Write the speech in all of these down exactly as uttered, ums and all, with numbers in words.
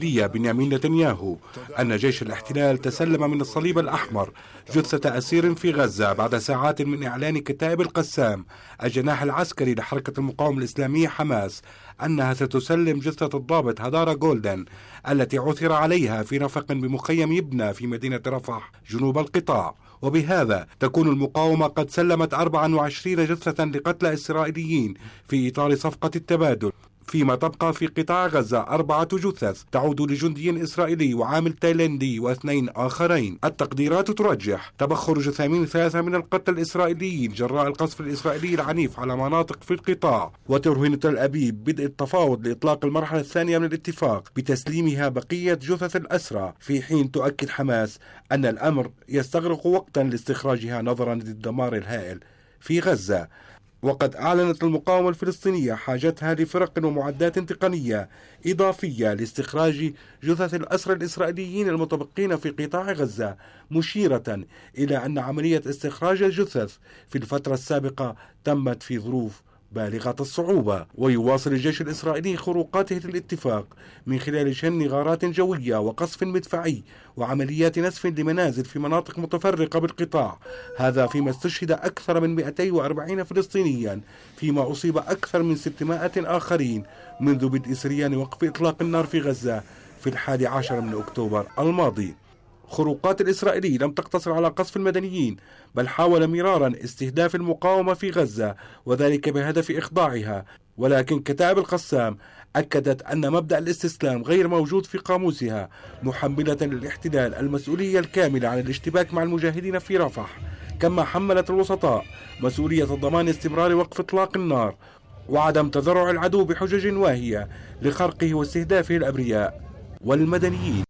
بنيامين نتنياهو أن جيش الاحتلال تسلم من الصليب الأحمر جثة أسير في غزة بعد ساعات من إعلان كتائب القسام الجناح العسكري لحركة المقاومة الإسلامية حماس أنها ستسلم جثة الضابط هدارة جولدن التي عثر عليها في رفق بمخيم يبنى في مدينة رفح جنوب القطاع. وبهذا تكون المقاومة قد سلمت أربعة وعشرين جثة لقتلى إسرائيليين في إطار صفقة التبادل، فيما تبقى في قطاع غزة أربعة جثث تعود لجندي إسرائيلي وعامل تايلاندي واثنين آخرين. التقديرات ترجح تبخر جثامين ثلاثة من القتلى الإسرائيليين جراء القصف الإسرائيلي العنيف على مناطق في القطاع. وترهن تل أبيب بدء التفاوض لإطلاق المرحلة الثانية من الاتفاق بتسليمها بقية جثث الأسرى، في حين تؤكد حماس أن الأمر يستغرق وقتا لاستخراجها نظرا للدمار الهائل في غزة. وقد أعلنت المقاومة الفلسطينية حاجتها لفرق ومعدات تقنية إضافية لاستخراج جثث الأسرى الإسرائيليين المتبقين في قطاع غزة، مشيرة إلى أن عملية استخراج الجثث في الفترة السابقة تمت في ظروف بالغة الصعوبة. ويواصل الجيش الإسرائيلي خروقاته للاتفاق من خلال شن غارات جوية وقصف مدفعي وعمليات نسف لمنازل في مناطق متفرقة بالقطاع، هذا فيما استشهد أكثر من مئتين وأربعين فلسطينيا، فيما أصيب أكثر من ستمائة آخرين منذ بدء سريان وقف إطلاق النار في غزة في الحادي عشر من أكتوبر الماضي. خروقات الإسرائيلي لم تقتصر على قصف المدنيين، بل حاول مرارا استهداف المقاومة في غزة، وذلك بهدف إخضاعها. ولكن كتائب القسام أكدت أن مبدأ الاستسلام غير موجود في قاموسها، محملة للاحتلال المسؤولية الكاملة عن الاشتباك مع المجاهدين في رفح، كما حملت الوسطاء مسؤولية ضمان استمرار وقف إطلاق النار وعدم تذرع العدو بحجج واهية لخرقه واستهدافه الأبرياء والمدنيين.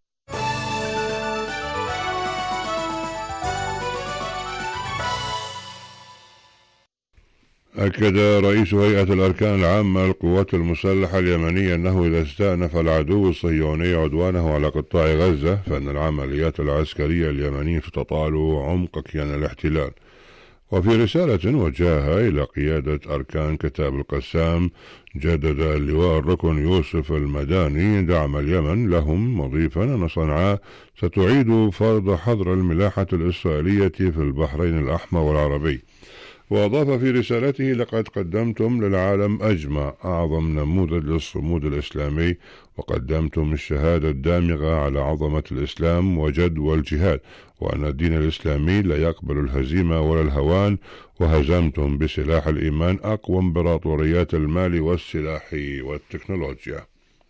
أكد رئيس هيئة الأركان العامة للقوات المسلحة اليمنية أنه إذا استأنف العدو الصهيوني عدوانه على قطاع غزة فإن العمليات العسكرية اليمنية تطال عمق كيان الاحتلال. وفي رسالة وجهها إلى قيادة أركان كتائب القسام، جدد اللواء الركن يوسف المداني دعم اليمن لهم، مضيفا أن صنعاء ستعيد فرض حظر الملاحة الإسرائيلية في البحرين الأحمر والعربي. وأضاف في رسالته: لقد قدمتم للعالم أجمع أعظم نموذج للصمود الإسلامي، وقدمتم الشهادة الدامغة على عظمة الإسلام وجدوى الجهاد، وأن الدين الإسلامي لا يقبل الهزيمة ولا الهوان، وهزمتم بسلاح الإيمان أقوى إمبراطوريات المال والسلاح والتكنولوجيا.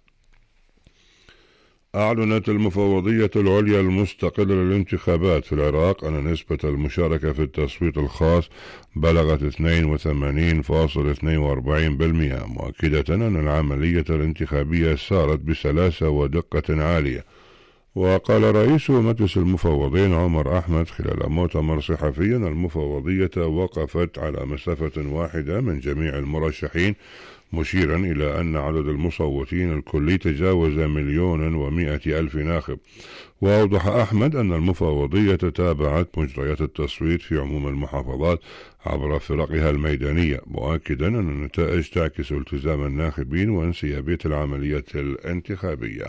أعلنت المفوضية العليا المستقلة للانتخابات في العراق أن نسبة المشاركة في التصويت الخاص بلغت اثنين وثمانين فاصلة اثنين وأربعين بالمئة، مؤكدة أن العملية الانتخابية سارت بسلاسة ودقة عالية. وقال رئيس مجلس المفوضين عمر أحمد خلال مؤتمر صحفي أن المفوضية وقفت على مسافة واحدة من جميع المرشحين، مشيرا إلى أن عدد المصوتين الكلي تجاوز مليون ومائة ألف ناخب. وأوضح أحمد أن المفوضية تابعت مجريات التصويت في عموم المحافظات عبر فرقها الميدانية، مؤكدا أن النتائج تعكس التزام الناخبين وانسيابية العملية الانتخابية.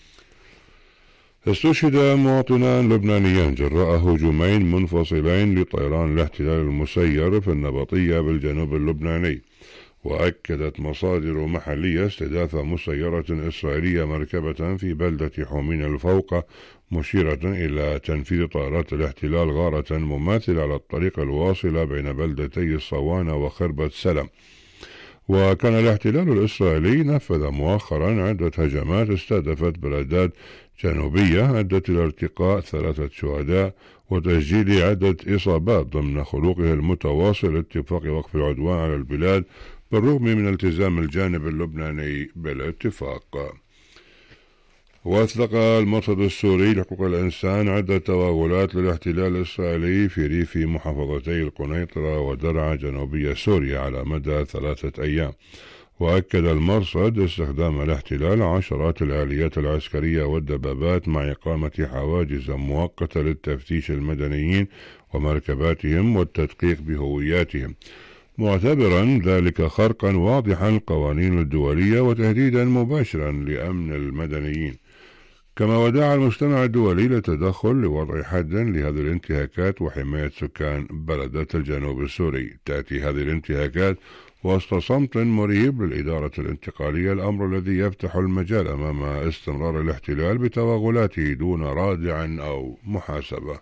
استشهد مواطنان لبنانيان جراء هجومين منفصلين لطيران الاحتلال المسير في النبطية بالجنوب اللبناني. وأكدت مصادر محلية استهداف مسيرة إسرائيلية مركبة في بلدة حومين الفوقة، مشيرة إلى تنفيذ طائرات الاحتلال غارة مماثلة على الطريق الواصلة بين بلدتي الصوانة وخربة سلم. وكان الاحتلال الإسرائيلي نفذ مؤخرا عدة هجمات استهدفت بلدات جنوبية أدت إلى ارتقاء ثلاثة شهداء وتسجيل عدة إصابات ضمن خروقه المتواصل لاتفاق وقف العدوان على البلاد، بالرغم من التزام الجانب اللبناني بالاتفاق. وأطلق المرصد السوري لحقوق الإنسان عدة توغلات للاحتلال الإسرائيلي في ريف محافظتي القنيطرة ودرعا جنوبية سوريا على مدى ثلاثة أيام. وأكد المرصد استخدام الاحتلال عشرات الآليات العسكرية والدبابات مع إقامة حواجز مؤقتة للتفتيش المدنيين ومركباتهم والتدقيق بهوياتهم، معتبرا ذلك خرقا واضحا للقوانين الدولية وتهديدا مباشرا لأمن المدنيين. كما ودع المجتمع الدولي للتدخل لوضع حد لهذه الانتهاكات وحماية سكان بلدة الجنوب السوري. تأتي هذه الانتهاكات وسط صمت مريب للإدارة الانتقالية، الأمر الذي يفتح المجال أمام استمرار الاحتلال بتوغلاته دون رادع أو محاسبة.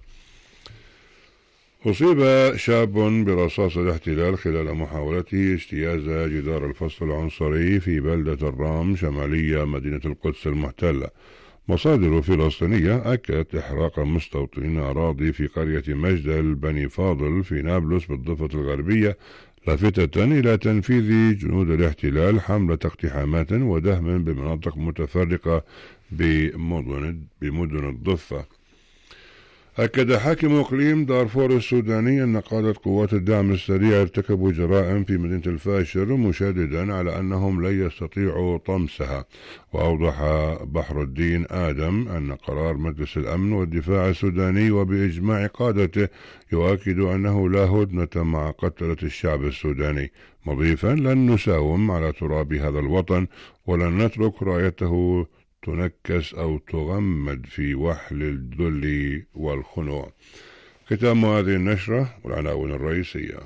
أصيب شاب برصاص الاحتلال خلال محاولته اجتياز جدار الفصل العنصري في بلدة الرام شمالية مدينة القدس المحتلة. مصادر فلسطينية أكدت إحراق مستوطنين أراضي في قرية مجدل بني فاضل في نابلس بالضفة الغربية، لافتة إلى تنفيذ جنود الاحتلال حملة اقتحامات ودهم بمناطق متفرقة بمدن, بمدن الضفة. أكد حاكم إقليم دارفور السوداني أن قادة قوات الدعم السريع ارتكبوا جرائم في مدينة الفاشر، مشددا على أنهم لن يستطيعوا طمسها. وأوضح بحر الدين آدم أن قرار مجلس الأمن والدفاع السوداني وبإجماع قادته يؤكد أنه لا هدنة مع قتلة الشعب السوداني، مضيفا لن نساوم على تراب هذا الوطن ولن نترك رايته تنكس أو تغمد في وحل الذل والخنوع. ختام هذه النشرة والعناوين الرئيسية.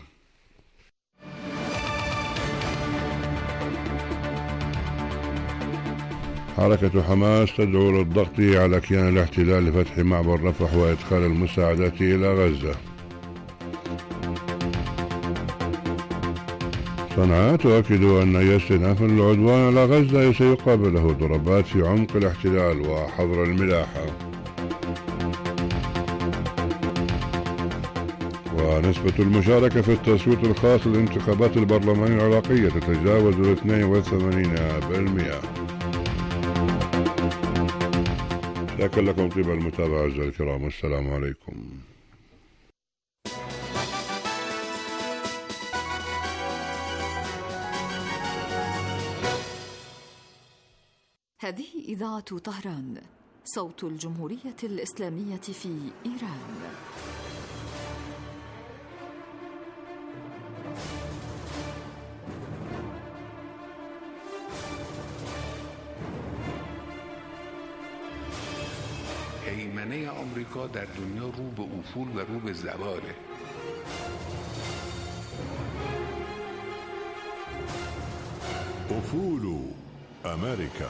حركة حماس تدعو للضغط على كيان الاحتلال لفتح معبر رفح وإدخال المساعدات إلى غزة. صنعاء تؤكد أن أي استئناف العدوان على غزة سيقابله ضربات في عمق الاحتلال وحظر الملاحة. ونسبة المشاركة في التصويت الخاص للانتخابات البرلمانية العراقية تتجاوز اثنين وثمانين بالمئة. شكرا لكم طيب المتابعة أعزائي الكرام، والسلام عليكم. هذه إذاعة طهران، صوت الجمهورية الإسلامية في إيران. هیمنه آمریکا در دنیا رو به افول و رو به زواله. افول امریکا.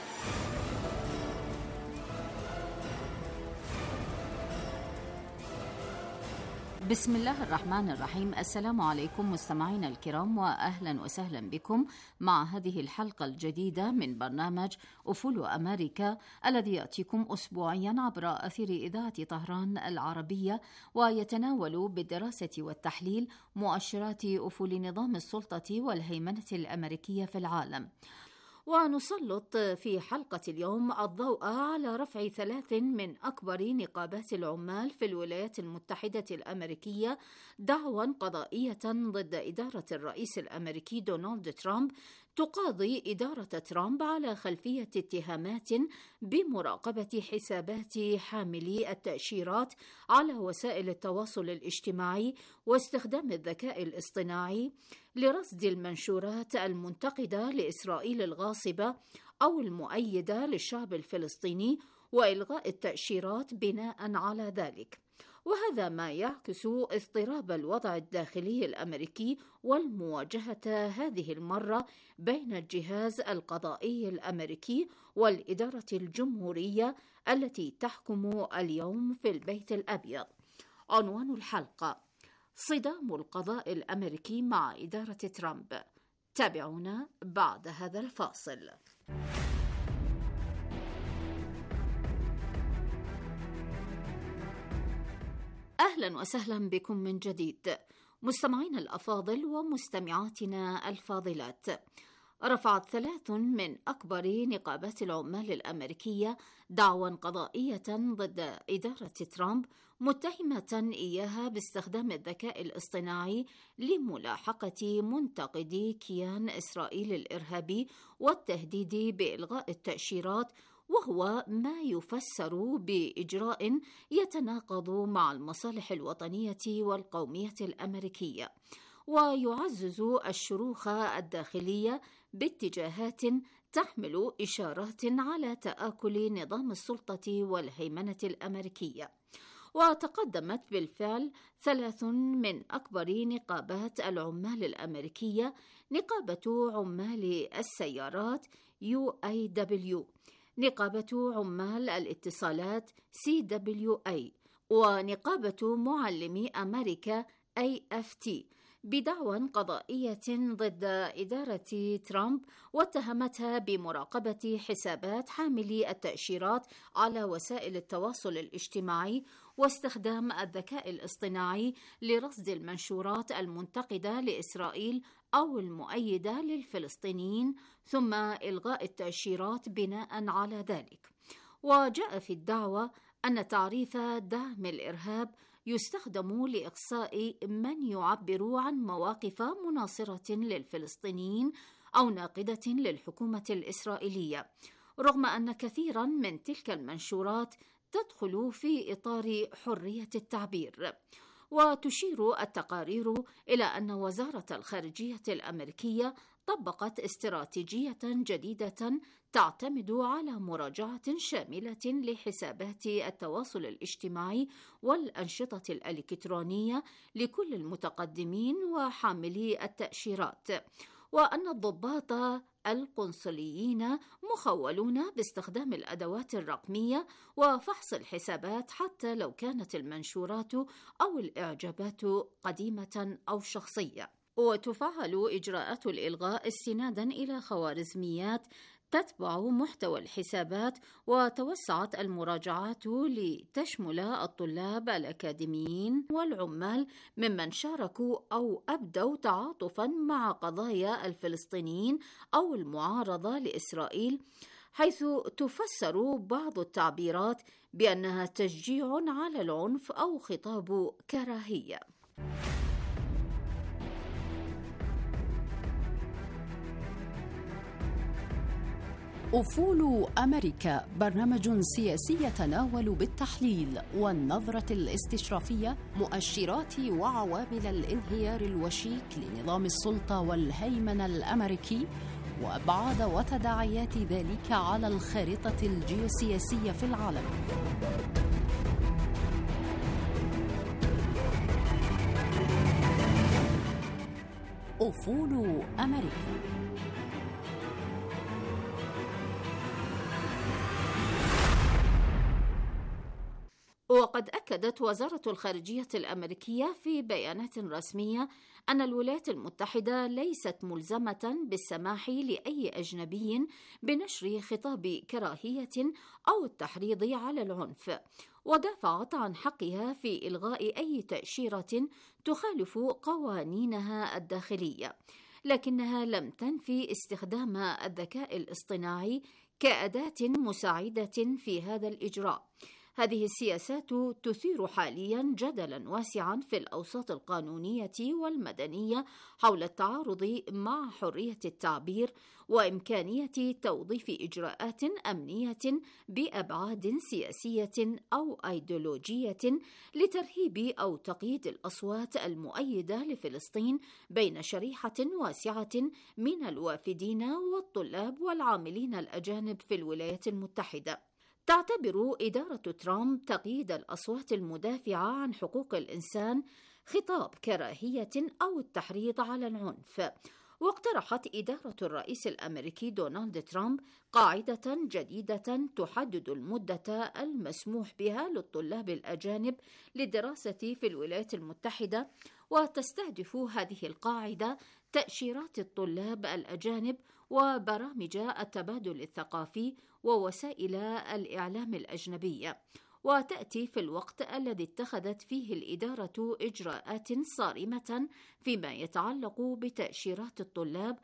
بسم الله الرحمن الرحيم. السلام عليكم مستمعينا الكرام، وأهلا وسهلا بكم مع هذه الحلقة الجديدة من برنامج أفول أمريكا الذي يأتيكم أسبوعيا عبر أثير إذاعة طهران العربية، ويتناول بالدراسة والتحليل مؤشرات أفول نظام السلطة والهيمنة الأمريكية في العالم. ونسلط في حلقة اليوم الضوء على رفع ثلاث من أكبر نقابات العمال في الولايات المتحدة الأمريكية دعوى قضائية ضد إدارة الرئيس الأمريكي دونالد ترامب، تقاضي إدارة ترامب على خلفية اتهامات بمراقبة حسابات حاملي التأشيرات على وسائل التواصل الاجتماعي واستخدام الذكاء الاصطناعي لرصد المنشورات المنتقدة لإسرائيل الغاصبة أو المؤيدة للشعب الفلسطيني وإلغاء التأشيرات بناء على ذلك. وهذا ما يعكس اضطراب الوضع الداخلي الأمريكي والمواجهة هذه المرة بين الجهاز القضائي الأمريكي والإدارة الجمهورية التي تحكم اليوم في البيت الأبيض. عنوان الحلقة: صدام القضاء الأمريكي مع إدارة ترامب. تابعونا بعد هذا الفاصل. أهلا وسهلا بكم من جديد مستمعين الأفاضل ومستمعاتنا الفاضلات. رفعت ثلاث من أكبر نقابات العمال الأمريكية دعوى قضائية ضد إدارة ترامب، متهمة إياها باستخدام الذكاء الاصطناعي لملاحقة منتقدي كيان إسرائيل الإرهابي والتهديد بإلغاء التأشيرات، وهو ما يفسر بإجراء يتناقض مع المصالح الوطنية والقومية الأمريكية، ويعزز الشروخ الداخلية باتجاهات تحمل إشارات على تآكل نظام السلطة والهيمنة الأمريكية. وتقدمت بالفعل ثلاث من أكبر نقابات العمال الأمريكية، نقابة عمال السيارات يو آي دبليو، نقابة عمال الاتصالات سي دبليو إيه، ونقابة معلمي أمريكا إيه إف تي، بدعوى قضائية ضد إدارة ترامب، واتهمتها بمراقبة حسابات حاملي التأشيرات على وسائل التواصل الاجتماعي واستخدام الذكاء الاصطناعي لرصد المنشورات المنتقدة لإسرائيل أو المؤيدة للفلسطينيين، ثم إلغاء التأشيرات بناء على ذلك. وجاء في الدعوى أن تعريف دعم الإرهاب يستخدم لإقصاء من يعبر عن مواقف مناصرة للفلسطينيين أو ناقدة للحكومة الإسرائيلية، رغم أن كثيرا من تلك المنشورات تدخل في إطار حرية التعبير. وتشير التقارير إلى أن وزارة الخارجية الأمريكية طبقت استراتيجية جديدة تعتمد على مراجعة شاملة لحسابات التواصل الاجتماعي والأنشطة الإلكترونية لكل المتقدمين وحاملي التأشيرات، وأن الضباط القنصليين مخولون باستخدام الأدوات الرقمية وفحص الحسابات حتى لو كانت المنشورات أو الإعجابات قديمة أو شخصية. وتفعل إجراءات الإلغاء استنادا إلى خوارزميات تتبع محتوى الحسابات، وتوسعت المراجعات لتشمل الطلاب الأكاديميين والعمال ممن شاركوا أو أبدوا تعاطفا مع قضايا الفلسطينيين أو المعارضة لإسرائيل، حيث تفسر بعض التعبيرات بأنها تشجيع على العنف أو خطاب كراهية. أفول أمريكا، برنامج سياسي يتناول بالتحليل والنظرة الاستشرافية مؤشرات وعوامل الانهيار الوشيك لنظام السلطة والهيمنة الأمريكي وأبعاد وتداعيات ذلك على الخارطة الجيوسياسية في العالم. أفول أمريكا. وقد أكدت وزارة الخارجية الأمريكية في بيانات رسمية أن الولايات المتحدة ليست ملزمة بالسماح لأي أجنبي بنشر خطاب كراهية أو التحريض على العنف، ودافعت عن حقها في إلغاء أي تأشيرة تخالف قوانينها الداخلية، لكنها لم تنفي استخدام الذكاء الاصطناعي كأداة مساعدة في هذا الإجراء. هذه السياسات تثير حاليا جدلا واسعا في الأوساط القانونية والمدنية حول التعارض مع حرية التعبير وإمكانية توظيف إجراءات أمنية بأبعاد سياسية أو أيديولوجية لترهيب أو تقييد الأصوات المؤيدة لفلسطين بين شريحة واسعة من الوافدين والطلاب والعاملين الأجانب في الولايات المتحدة. تعتبر إدارة ترامب تقييد الأصوات المدافعة عن حقوق الإنسان خطاب كراهية أو التحريض على العنف، واقترحت إدارة الرئيس الأمريكي دونالد ترامب قاعدة جديدة تحدد المدة المسموح بها للطلاب الأجانب للدراسة في الولايات المتحدة، وتستهدف هذه القاعدة تأشيرات الطلاب الأجانب وبرامج التبادل الثقافي ووسائل الإعلام الأجنبية، وتأتي في الوقت الذي اتخذت فيه الإدارة إجراءات صارمة فيما يتعلق بتأشيرات الطلاب،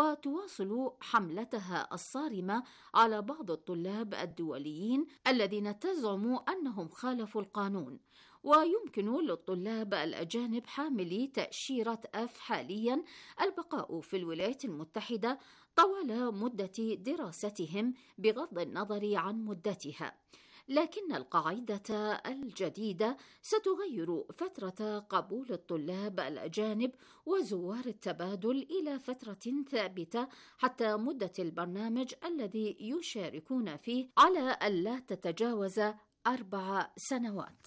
وتواصل حملتها الصارمة على بعض الطلاب الدوليين الذين تزعم أنهم خالفوا القانون. ويمكن للطلاب الأجانب حاملي تأشيرة إف حاليا البقاء في الولايات المتحدة طوال مدة دراستهم بغض النظر عن مدتها، لكن القاعدة الجديدة ستغير فترة قبول الطلاب الأجانب وزوار التبادل إلى فترة ثابتة حتى مدة البرنامج الذي يشاركون فيه على ألا تتجاوز أربع سنوات.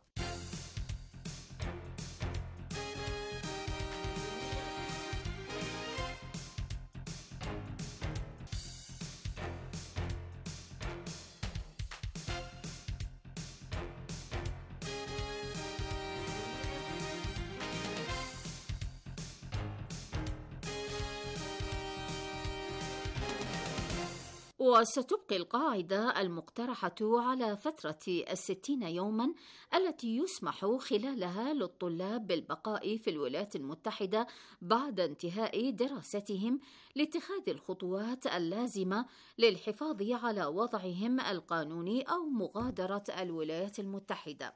وستبقي القاعدة المقترحة على فترة الستين يوما التي يسمح خلالها للطلاب بالبقاء في الولايات المتحدة بعد انتهاء دراستهم لاتخاذ الخطوات اللازمة للحفاظ على وضعهم القانوني أو مغادرة الولايات المتحدة.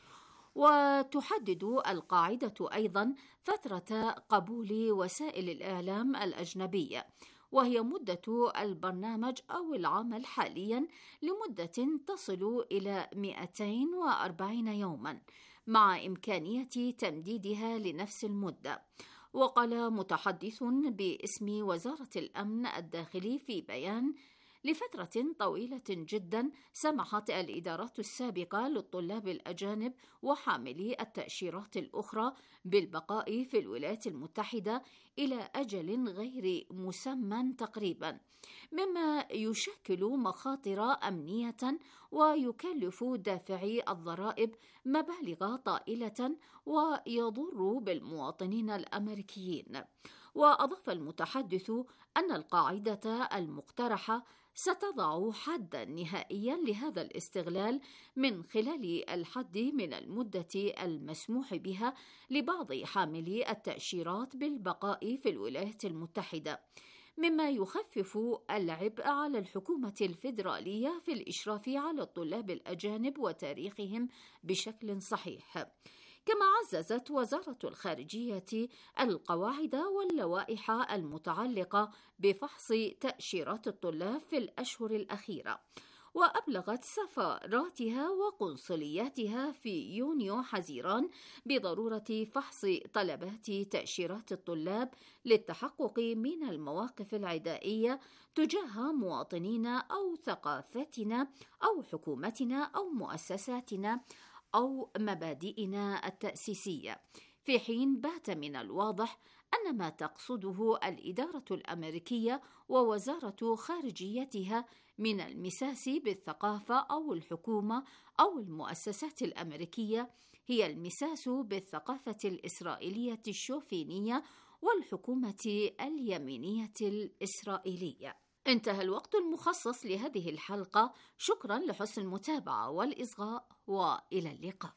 وتحدد القاعدة أيضا فترة قبول وسائل الإعلام الأجنبية، وهي مدة البرنامج أو العمل حالياً لمدة تصل إلى مئتين وأربعين يوماً مع إمكانية تمديدها لنفس المدة. وقال متحدث باسم وزارة الأمن الداخلي في بيان: لفترة طويلة جدا سمحت الإدارات السابقة للطلاب الأجانب وحاملي التأشيرات الأخرى بالبقاء في الولايات المتحدة إلى أجل غير مسمى تقريبا، مما يشكل مخاطر أمنية ويكلف دافعي الضرائب مبالغ طائلة ويضر بالمواطنين الأمريكيين. وأضاف المتحدث أن القاعدة المقترحة ستضع حداً نهائياً لهذا الاستغلال من خلال الحد من المدة المسموح بها لبعض حاملي التأشيرات بالبقاء في الولايات المتحدة، مما يخفف العبء على الحكومة الفيدرالية في الإشراف على الطلاب الأجانب وتاريخهم بشكل صحيح. كما عززت وزارة الخارجية القواعد واللوائح المتعلقة بفحص تأشيرات الطلاب في الأشهر الأخيرة، وأبلغت سفاراتها وقنصلياتها في يونيو حزيران بضرورة فحص طلبات تأشيرات الطلاب للتحقق من المواقف العدائية تجاه مواطنينا أو ثقافتنا أو حكومتنا أو مؤسساتنا أو مبادئنا التأسيسية، في حين بات من الواضح أن ما تقصده الإدارة الأمريكية ووزارة خارجيتها من المساس بالثقافة أو الحكومة أو المؤسسات الأمريكية هي المساس بالثقافة الإسرائيلية الشوفينية والحكومة اليمينية الإسرائيلية. انتهى الوقت المخصص لهذه الحلقة. شكرا لحسن المتابعة والإصغاء، وإلى اللقاء.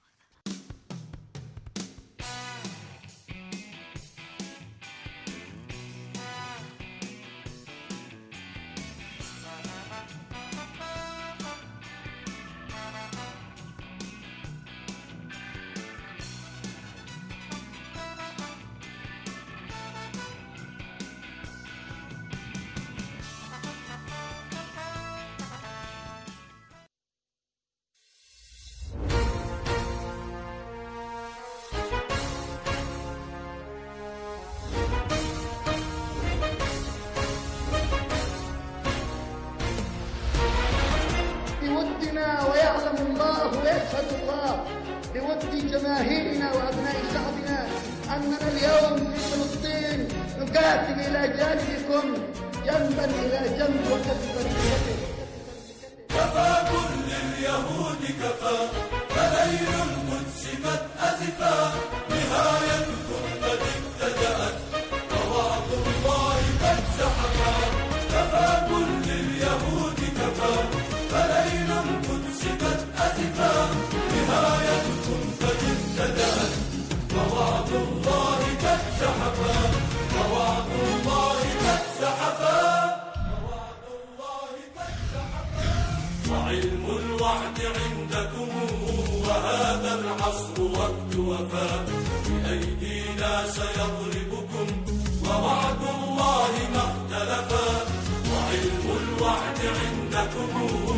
ويعلم الله ويشهد الله بود جماهيرنا وأبناء شعبنا أننا اليوم في فلسطين نقاتل إلى جانبكم جنبا إلى جنب وكتفا بكتف. كفى كل اليهود كفى، فليل القدس قد أزفا، نهايتكم قد ابتدأت ووعد الله قد زحفا. كفى كل اليهود كفى، فليل القدس قد أزفا، نهايتكم قد ابتدأت ووعد الله قد زحفا. ووعد الله قد زحفا، ووعد الله قد زحفا. وعلم الوعد عندكم وهذا العصر وقت وفاء، بأيدينا سيضربكم ووعد الله ما اختلفا. وعلم الوعد عندكم وهذا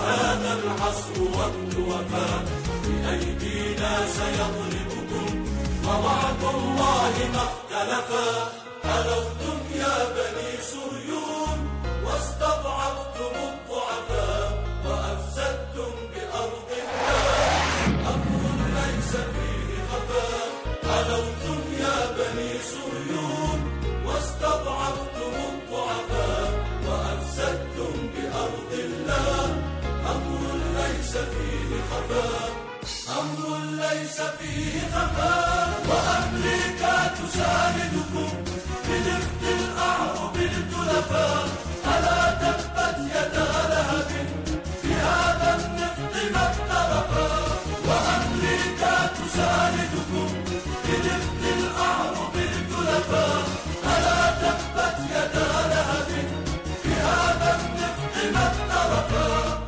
وهذا العصر وقت وفاء بأيدينا سيضربكم ووعد الله ما اختلفا. علوتم يا بني صهيون واستضعفتم الضعفاء وأفسدتم بأرض الله أمر ليس فيه خفاء. علوتم يا بني صهيون واستضعفتم الضعفاء وأفسدتم بأرض الله أمر ليس فيه خفاء. أمر ليس فيه خفاء. وأمريكا تساندكم بنفط الأعرب التلفاء. ألا تبت يدا لهب بهذا النفط ما اقترفا. وأمريكا تساندكم بنفط الأعرب التلفاء. ألا تبت يدا لهب بهذا النفط ما اقترفا.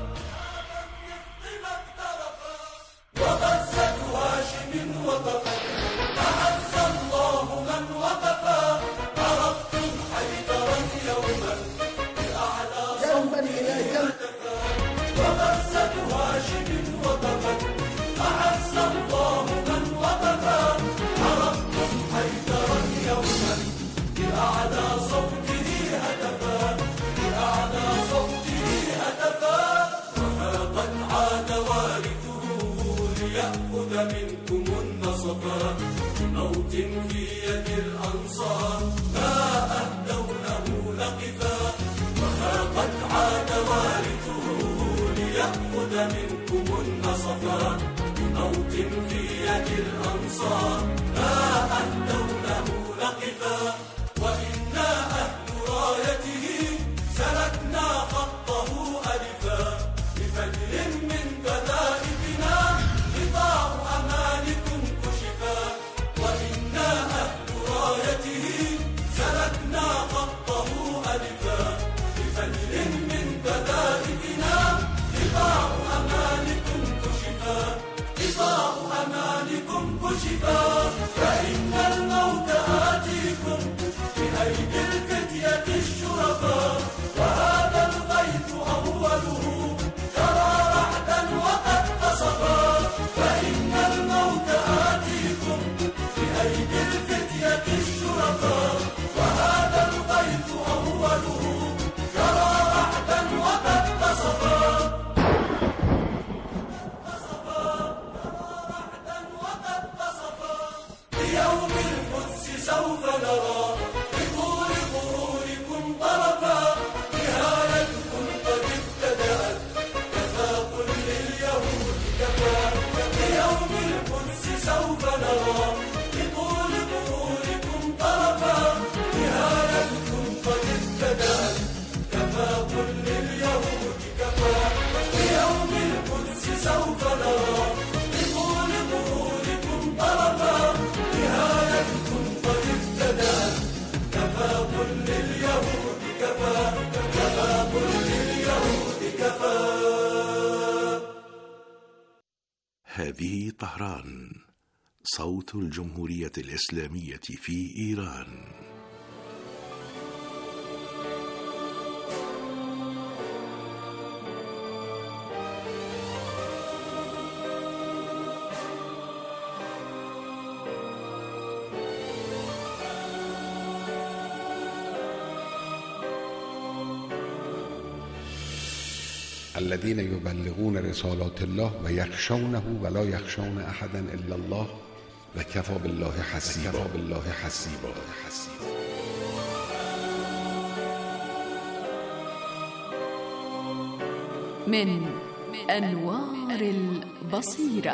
وغزة هاشم وقفت أعز الله من وقفا. عرفتم حيدرا يوما بأعلى يوما إلى يوم. وغزة هاشم وقفت أعز الله من وقفا. عرفتم حيدرا يوما بأعلى صوته هتفا. بأعلى صوته هتفا. وقد عاد وارثه ليأخذ منكم النصفا. بموت في يد الأنصار ما أهدونه لقفا. وها قد عاد وارثه ليأخذ منكم النصفا. بموت في يد الأنصار ما أهدونه لقفا. وإنا أهل رايته سلكنا خطه ألفا. بفجر من بذائفنا غطاء أمانكم كشفا. وإنا أهل رايته سلكنا خطه ألفا. بفجر من بذائفنا غطاء أمانكم كشفا. غطاء أمانكم كشفا. فإن الموت آتيكم بأيدي الفتية الشرفاء. وهذا الغيث أوله ترى رعدا وقد قصفا. فإن الموت آتيكم بأيدي الفتية الشرفاء. وهذا الغيث أوله ترى رعدا وقد قصفا. بيوم القدس سوف نرى بطول غروركم طرفا. نهايتكم قد ابتدأت كفى قل لليهود كفى. بيوم القدس سوف نرى بطول غروركم طرفا. نهايتكم قد ابتدأت كفى قل لليهود كفى. بيوم القدس سوف نرى بطول غروركم طرفا. نهايتكم قد ابتدأت كفى قل لليهود كفى. كفى قل لليهود كفى. هذه طهران، صوت الجمهورية الإسلامية في إيران. الذين يبلغون رسالات الله ويخشونه ولا يخشون أحدا إلا الله وكفى بالله حسيبا. وكفى بالله حسيبا. من أنوار البصيرة.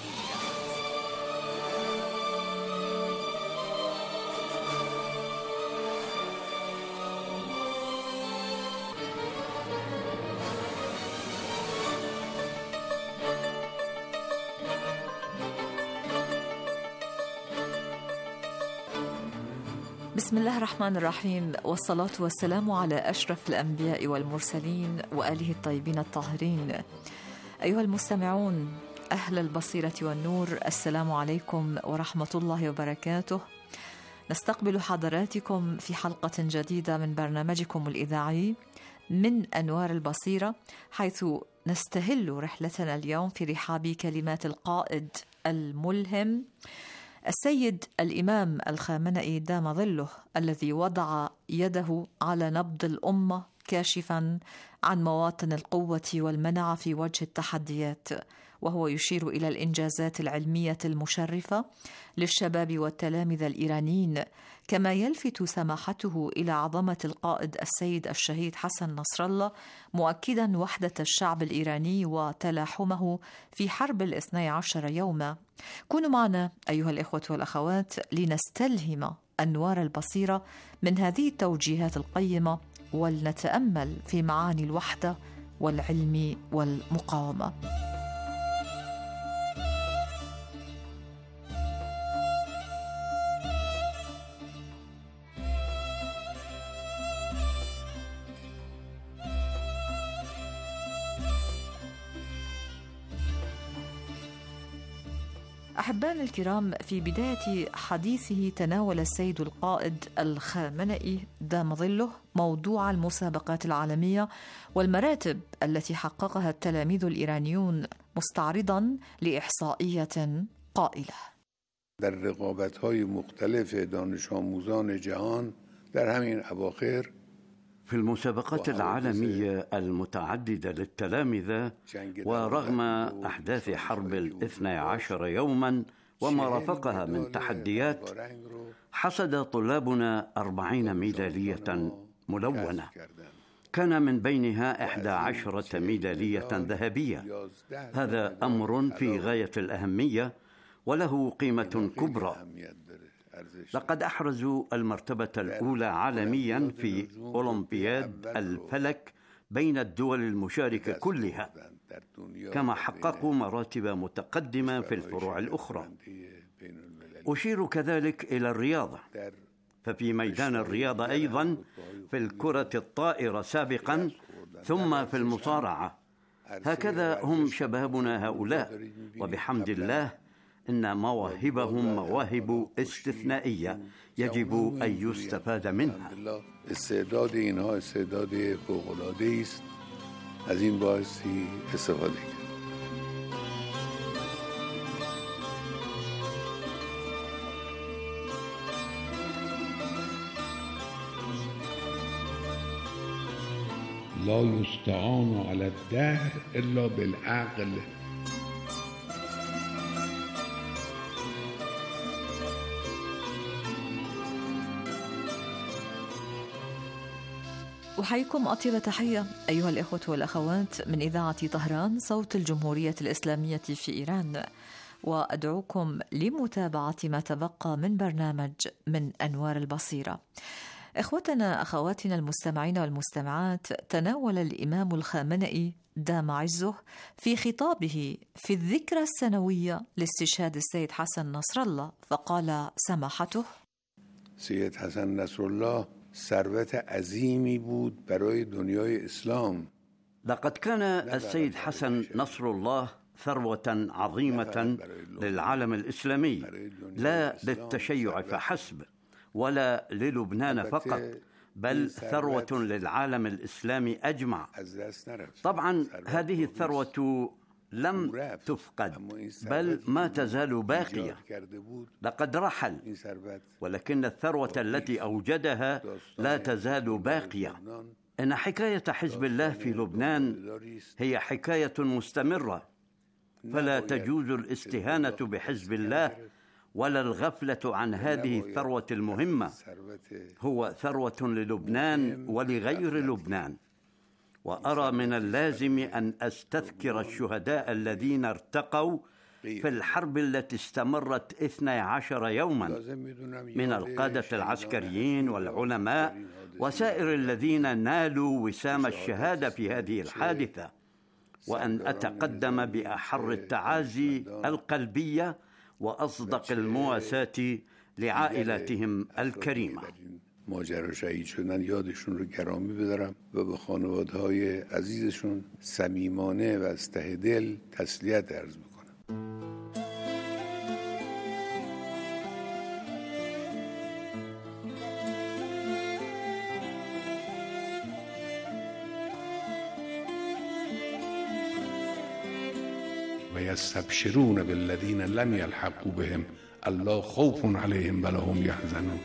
بسم الله الرحمن الرحيم، والصلاة والسلام على أشرف الأنبياء والمرسلين وآله الطيبين الطاهرين. أيها المستمعون أهل البصيرة والنور، السلام عليكم ورحمة الله وبركاته. نستقبل حضراتكم في حلقة جديدة من برنامجكم الإذاعي من أنوار البصيرة، حيث نستهل رحلتنا اليوم في رحاب كلمات القائد الملهم السيد الإمام الخامنئي دام ظله، الذي وضع يده على نبض الأمة كاشفا عن مواطن القوة والمنعة في وجه التحديات، وهو يشير إلى الإنجازات العلمية المشرفة للشباب والتلامذة الإيرانيين، كما يلفت سماحته إلى عظمة القائد السيد الشهيد حسن نصر الله، مؤكدا وحدة الشعب الإيراني وتلاحمه في حرب الاثني عشر يوما. كونوا معنا أيها الإخوة والأخوات لنستلهم أنوار البصيرة من هذه التوجيهات القيمة، ولنتأمل في معاني الوحدة والعلم والمقاومة. أحبائنا الكرام، في بداية حديثه تناول السيد القائد الخامنئي دام ظله موضوع المسابقات العالمية والمراتب التي حققها التلاميذ الإيرانيون، مستعرضا لإحصائية قائلة: در رقابت‌های مختلف دانش آموزان جهان در همین اواخر في المسابقات العالمية المتعددة للتلامذة، ورغم أحداث حرب الاثني عشر يوما وما رافقها من تحديات، حصد طلابنا أربعين ميدالية ملونة، كان من بينها إحدى عشرة ميدالية ذهبية. هذا أمر في غاية الأهمية وله قيمة كبرى. لقد أحرزوا المرتبة الأولى عالميا في أولمبياد الفلك بين الدول المشاركة كلها، كما حققوا مراتب متقدمة في الفروع الأخرى. أشير كذلك إلى الرياضة، ففي ميدان الرياضة أيضا في الكرة الطائرة سابقا، ثم في المصارعة. هكذا هم شبابنا هؤلاء، وبحمد الله إن مواهبهم مواهب استثنائية يجب أن يستفاد منها. استعداد اینها استعداد فوق‌العاده است، از این بایستی استفاده کرد. لا یستعان علی الدهر الا بالعقل. أحييكم أطيب تحية أيها الإخوة والأخوات من إذاعة طهران، صوت الجمهورية الإسلامية في إيران، وأدعوكم لمتابعة ما تبقى من برنامج من أنوار البصيرة. إخوتنا أخواتنا المستمعين والمستمعات، تناول الإمام الخامنئي دام عزه في خطابه في الذكرى السنوية لاستشهاد السيد حسن نصر الله، فقال سماحته: سید حسن نصر الله ثروت عظیمی بود برای دنیای اسلام. لقد كان السيد حسن نصر الله ثروة عظيمة للعالم الإسلامي، لا للتشيع فحسب ولا للبنان فقط، بل ثروة للعالم الإسلامي أجمع. طبعا هذه الثروة لم تفقد، بل ما تزال باقية. لقد رحل، ولكن الثروة التي أوجدها لا تزال باقية. إن حكاية حزب الله في لبنان هي حكاية مستمرة، فلا تجوز الاستهانة بحزب الله ولا الغفلة عن هذه الثروة المهمة. هو ثروة للبنان ولغير لبنان. وأرى من اللازم أن أستذكر الشهداء الذين ارتقوا في الحرب التي استمرت اثني عشر يوما، من القادة العسكريين والعلماء وسائر الذين نالوا وسام الشهادة في هذه الحادثة، وأن أتقدم بأحر التعازي القلبية وأصدق المواساة لعائلاتهم الكريمة. ماجرا شهید شدن یادشون رو گرامی بدارم و به خانواده‌های عزیزشون صمیمانه و از ته دل تسلیت عرض می‌کنم. ويستبشرون بالذين لم يلحقوا بهم الله خوف عليهم ولا هم يحزنون.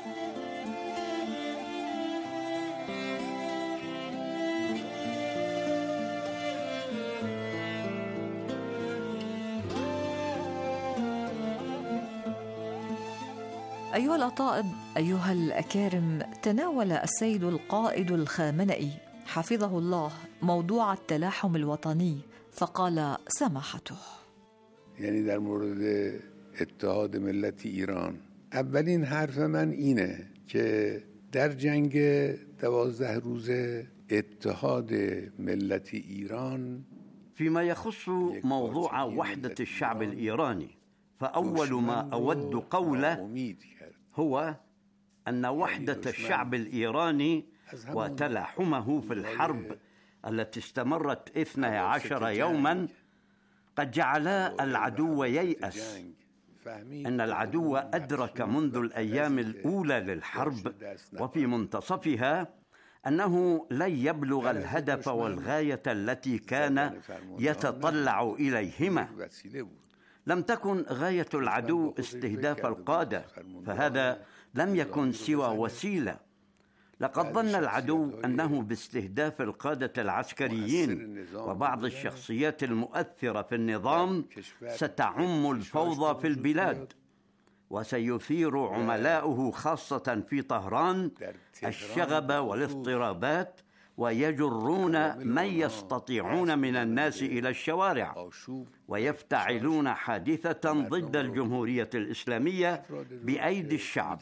أيها الأطائب، أيها الأكارم، تناول السيد القائد الخامنئي حفظه الله موضوع التلاحم الوطني فقال سماحته، یعنی در مورد اتحاد ملت ایران، اولین حرف من اینه که در جنگ دوازده روز اتحاد ملت ایران فيما يخص موضوع وحدة الشعب الإيراني، فأول ما أود قوله هو أن وحدة الشعب الإيراني وتلاحمه في الحرب التي استمرت اثني عشر يوما قد جعلا العدو ييأس. أن العدو أدرك منذ الأيام الأولى للحرب وفي منتصفها أنه لن يبلغ الهدف والغاية التي كان يتطلع إليهما. لم تكن غاية العدو استهداف القادة، فهذا لم يكن سوى وسيلة. لقد ظن العدو أنه باستهداف القادة العسكريين وبعض الشخصيات المؤثرة في النظام ستعم الفوضى في البلاد، وسيثير عملاؤه خاصة في طهران الشغب والاضطرابات، ويجرون من يستطيعون من الناس إلى الشوارع، ويفتعلون حادثة ضد الجمهورية الإسلامية بأيدي الشعب.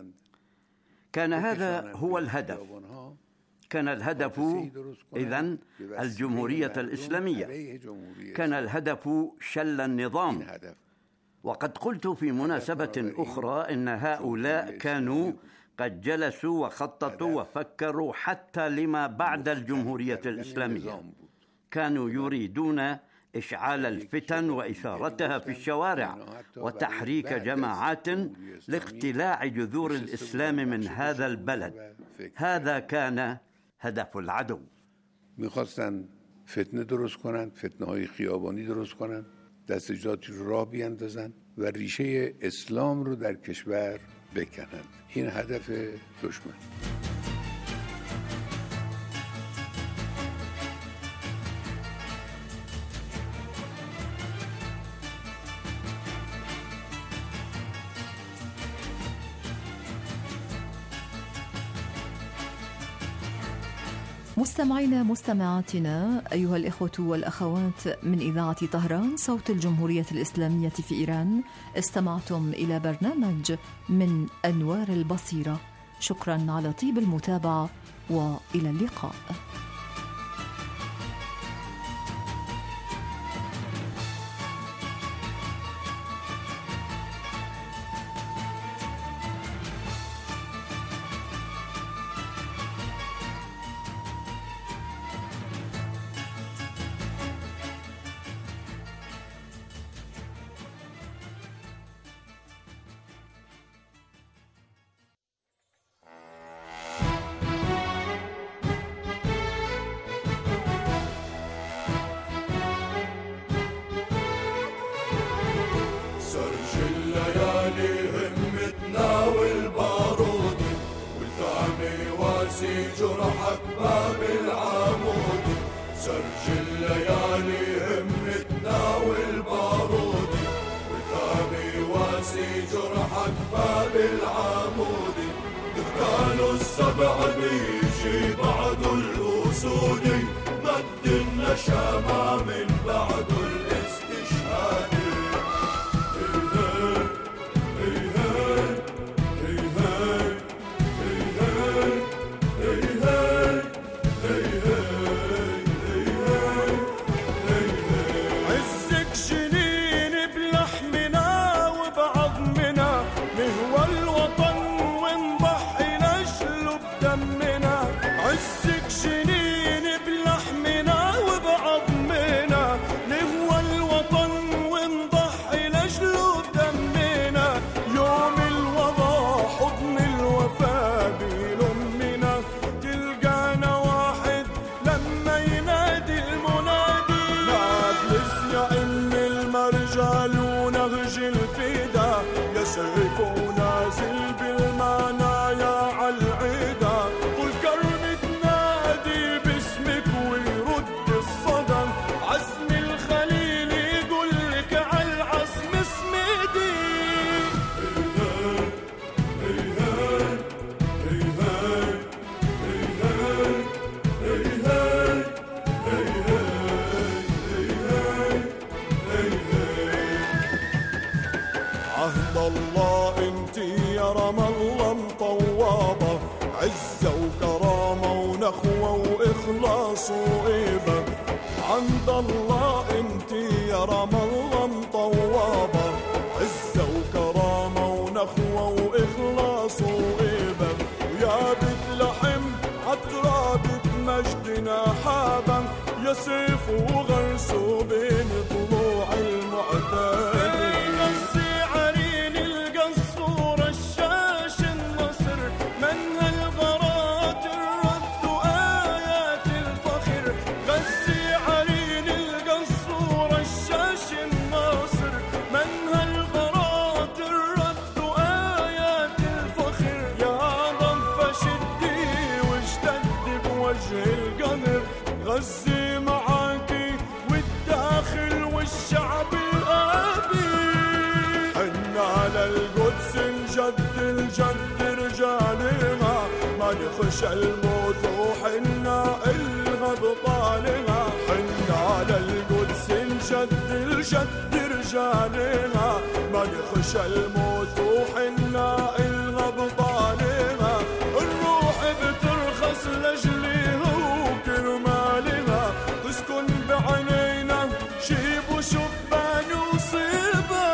كان هذا هو الهدف. كان الهدف إذن الجمهورية الإسلامية، كان الهدف شل النظام. وقد قلت في مناسبة أخرى إن هؤلاء كانوا قد جلسوا وخططوا وفكروا حتى لما بعد الجمهورية الإسلامية. كانوا يريدون إشعال الفتن وإثارتها في الشوارع وتحريك جماعات لاقتلاع جذور الإسلام من هذا البلد. هذا كان هدف العدو. می‌خواستن فتنه درست کنند، فتنه‌های خیابانی درست کنند، دستجاتی رو راه بیاندازند و ریشه اسلام رو در کشور بکنند. این هدف دشمن. مستمعينا مستمعاتنا، أيها الإخوة والأخوات من إذاعة طهران صوت الجمهورية الإسلامية في إيران، استمعتم إلى برنامج من أنوار البصيرة. شكرا على طيب المتابعة وإلى اللقاء. جرحك باب العمود، سرج الليالي همتنا والبارود، وثاني واسي جرحك باب العمود. قالوا السبع بيجي بعد الأسود، مد النشامة من بعد الاستشهاد. عزك جنين بلحمنا وبعظمنا الرجال ونهج الفدا، يا سيف نازل بالمنايا عالعدا، كل كرم تنادي باسمك ويرد الصدى، عزم الخليل يقولك عالعزم اسمدي. عهد الله انت يا رام الله مطوابة، عزة وكرامة ونخوة وإخلاص وإيبة. عند الله انت يا رام الله مطوابة، عزة وكرامة ونخوة وإخلاص وإيبة. ويا بيت لحم عترابة مجدنا حابا، يا سيف وغرس بين طلوع المعتاد. غزي معاكي والداخل والشعب الأبي، حنا على القدس نجد الجد رجالها، ما نخشى الموت وحنا إلها بطالها. حنا على القدس نجد الجد رجالها، ما نخشى الموت وحنا إلها بطالها. الروح بترخص لجليها وكرمالها، تسكن بعينينا شيب وشبان وصيبة.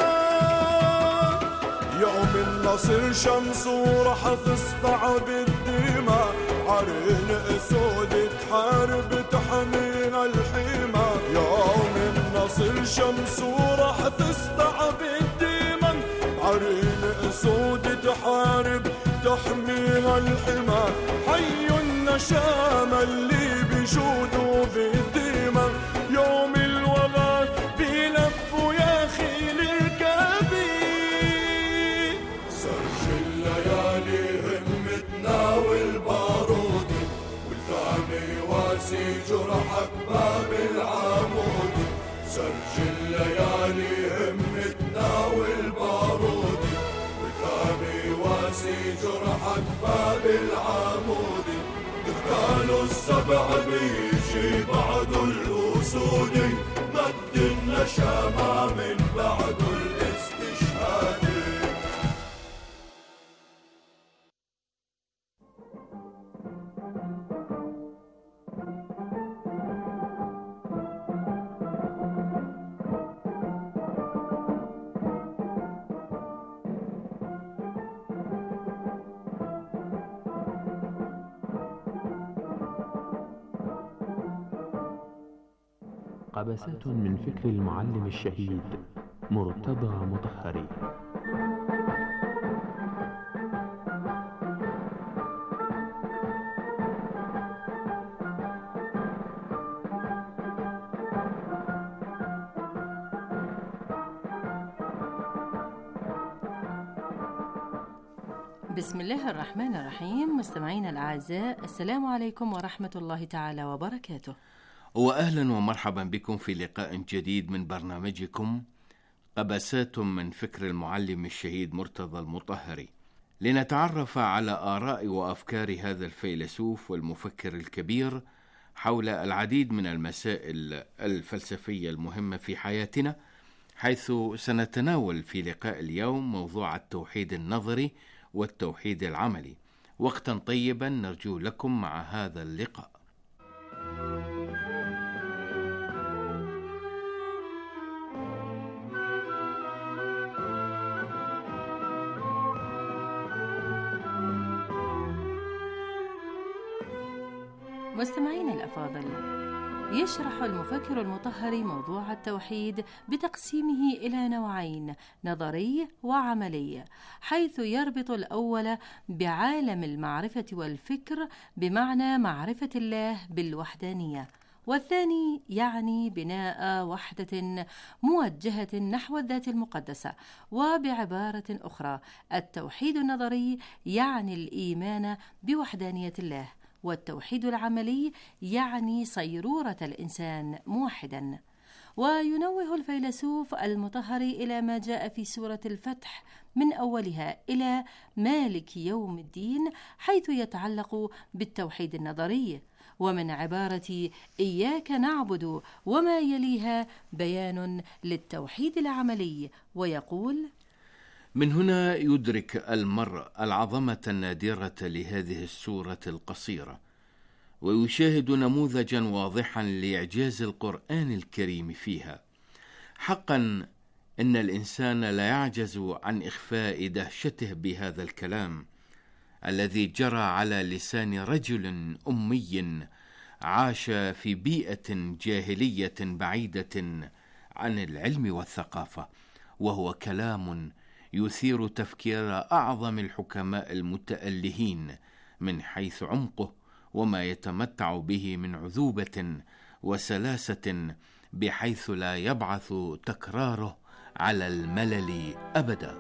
يوم النصر شمس ورح تسطع بالدماء، عرين اسود تحارب تحمينا الحمى. يوم النصر شمس ورح تسطع بالدماء، عرين اسود تحارب تحميها الحمى. حي النشامة اللي بجوده بالدماء، يوم الوغى بيلف يا خيل ركابي. سرج الليالي همتنا والبارود، والفامي واسي جرحك باب العمود. سرج الليالي همتنا والبارود، والفامي واسي جرحك باب العمود. دخان السبع بيجي بعد الأسود، مد النشامة من بعد الاستشهاد. قبسات من فكر المعلم الشهيد مرتضى مطهري. بسم الله الرحمن الرحيم. مستمعينا الأعزاء، السلام عليكم ورحمة الله تعالى وبركاته، وأهلا ومرحبا بكم في لقاء جديد من برنامجكم قبسات من فكر المعلم الشهيد مرتضى المطهري، لنتعرف على آراء وأفكار هذا الفيلسوف والمفكر الكبير حول العديد من المسائل الفلسفية المهمة في حياتنا، حيث سنتناول في لقاء اليوم موضوع التوحيد النظري والتوحيد العملي. وقتا طيبا نرجو لكم مع هذا اللقاء. مستمعين الأفاضل، يشرح المفكر المطهري موضوع التوحيد بتقسيمه إلى نوعين، نظري وعملي، حيث يربط الأول بعالم المعرفة والفكر بمعنى معرفة الله بالوحدانية، والثاني يعني بناء وحدة موجهة نحو الذات المقدسة. وبعبارة أخرى التوحيد النظري يعني الإيمان بوحدانية الله، والتوحيد العملي يعني صيرورة الإنسان موحدا. وينوه الفيلسوف المطهري إلى ما جاء في سورة الفتح من أولها إلى مالك يوم الدين، حيث يتعلق بالتوحيد النظري، ومن عبارة إياك نعبد وما يليها بيان للتوحيد العملي، ويقول: من هنا يدرك المرء العظمة النادرة لهذه السورة القصيرة، ويشاهد نموذجا واضحا لإعجاز القرآن الكريم فيها. حقا إن الإنسان لا يعجز عن إخفاء دهشته بهذا الكلام الذي جرى على لسان رجل أمي عاش في بيئة جاهلية بعيدة عن العلم والثقافة، وهو كلام يثير تفكير أعظم الحكماء المتألهين من حيث عمقه وما يتمتع به من عذوبة وسلاسة، بحيث لا يبعث تكراره على الملل أبدا.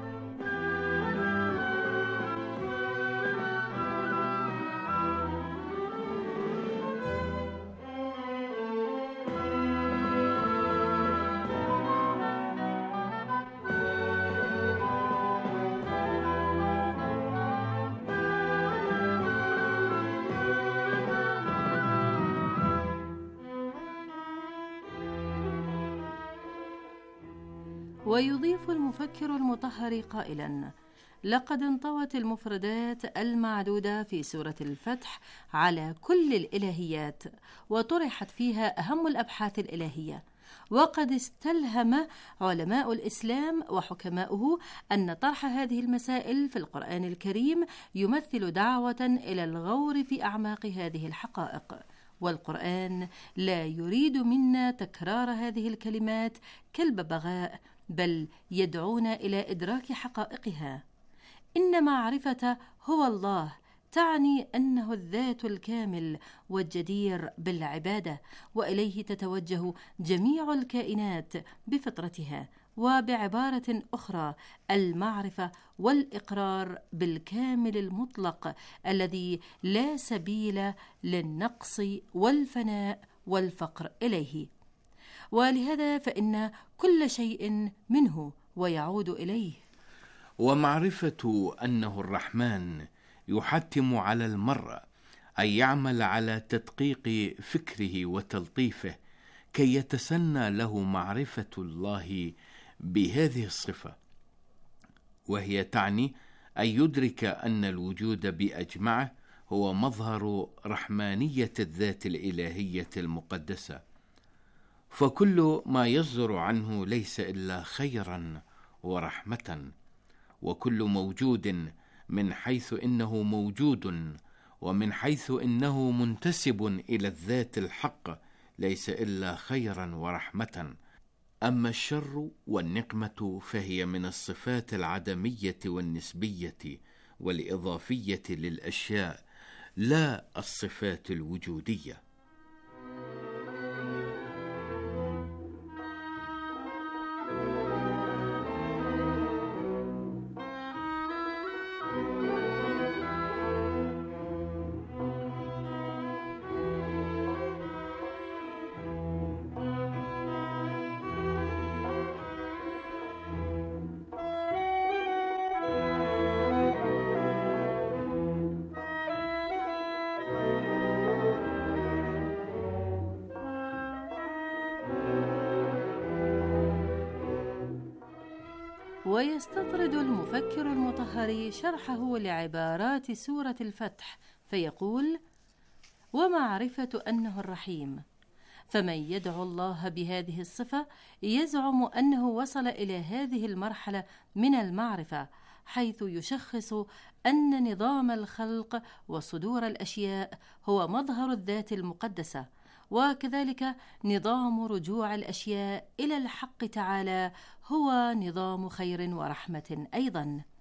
ويضيف المفكر المطهر قائلا: لقد انطوت المفردات المعدودة في سورة الفتح على كل الإلهيات، وطرحت فيها أهم الأبحاث الإلهية، وقد استلهم علماء الإسلام وحكماؤه أن طرح هذه المسائل في القرآن الكريم يمثل دعوة إلى الغور في أعماق هذه الحقائق، والقرآن لا يريد منا تكرار هذه الكلمات كالببغاء، بل يدعونا إلى إدراك حقائقها. إن معرفة هو الله تعني أنه الذات الكامل والجدير بالعبادة، وإليه تتوجه جميع الكائنات بفطرتها. وبعبارة أخرى المعرفة والإقرار بالكامل المطلق الذي لا سبيل للنقص والفناء والفقر إليه، ولهذا فإن كل شيء منه ويعود إليه. ومعرفة أنه الرحمن يحتم على المرء أن يعمل على تدقيق فكره وتلطيفه كي يتسنى له معرفة الله بهذه الصفة، وهي تعني أن يدرك أن الوجود بأجمعه هو مظهر رحمانية الذات الإلهية المقدسة، فكل ما يصدر عنه ليس إلا خيرا ورحمة، وكل موجود من حيث إنه موجود ومن حيث إنه منتسب إلى الذات الحق ليس إلا خيرا ورحمة. أما الشر والنقمة فهي من الصفات العدمية والنسبية والإضافية للأشياء، لا الصفات الوجودية. ويستطرد المفكر المطهري شرحه لعبارات سورة الفتح فيقول: ومعرفة أنه الرحيم، فمن يدعو الله بهذه الصفة يزعم أنه وصل إلى هذه المرحلة من المعرفة، حيث يشخص أن نظام الخلق وصدور الأشياء هو مظهر الذات المقدسة، وكذلك نظام رجوع الأشياء إلى الحق تعالى هو نظام خير ورحمة أيضا.